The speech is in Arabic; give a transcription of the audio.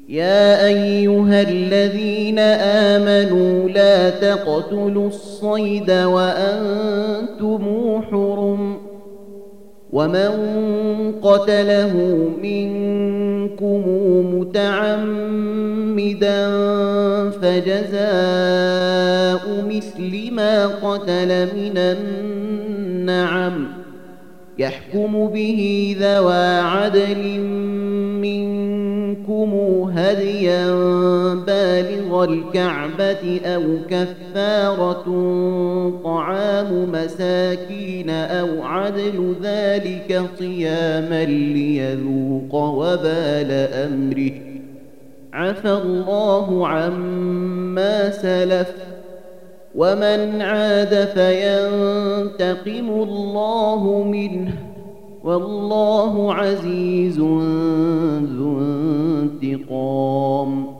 يا أيها الذين آمنوا لا تقتلوا الصيد وأنتم حرم، ومن قتله منكم متعمدا فجزاء مثل ما قتل من النعم، يحكم به ذوى عدل منكم هديا بالغ الكعبة أو كفارة طعام مساكين أو عدل ذلك صياما ليذوق وبال أمره، عفى الله عما سلف، ومن عاد فينتقم الله منه، والله عزيز ذو انتقام.